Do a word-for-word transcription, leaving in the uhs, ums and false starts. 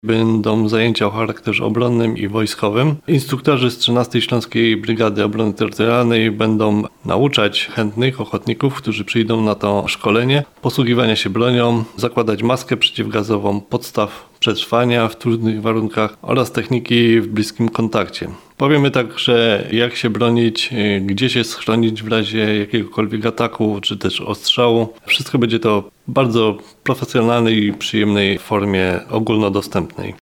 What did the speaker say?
Będą zajęcia o charakterze obronnym i wojskowym. Instruktorzy z trzynastej Śląskiej Brygady Obrony Terytorialnej będą nauczać chętnych ochotników, którzy przyjdą na to szkolenie, posługiwania się bronią, zakładać maskę przeciwgazową, podstaw przetrwania w trudnych warunkach oraz techniki w bliskim kontakcie. Powiemy także, jak się bronić, gdzie się schronić w razie jakiegokolwiek ataku czy też ostrzału. Wszystko będzie to w bardzo profesjonalnej i przyjemnej formie ogólnodostępnej.